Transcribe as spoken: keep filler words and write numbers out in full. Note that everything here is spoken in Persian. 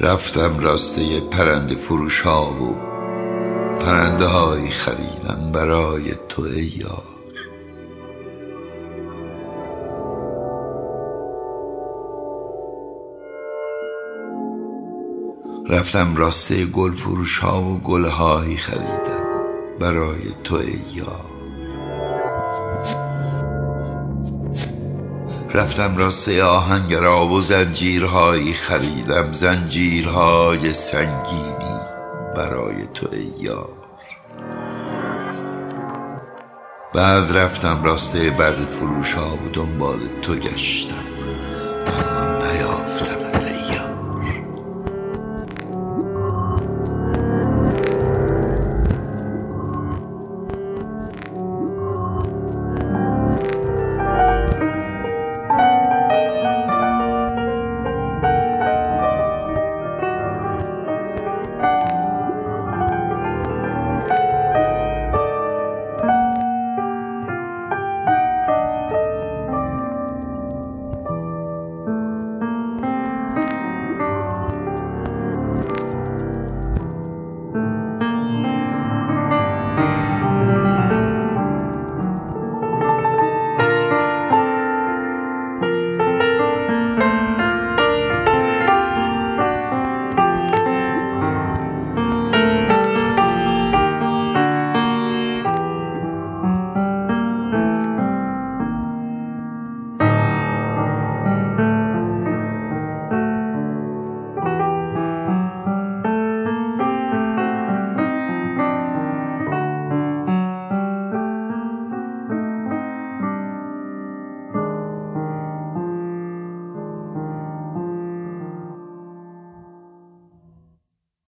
رفتم راسته پرنده فروش ها و پرنده هایی خریدم برای تو ای یار. رفتم راسته گل فروش ها و گل هایی خریدم برای تو ای یار. رفتم راسته آهنگرا و زنجیرهایی خریدم زنجیرهای سنگینی برای تو ای یار. بعد رفتم راسته برده فروش ها و دنبال تو گشتم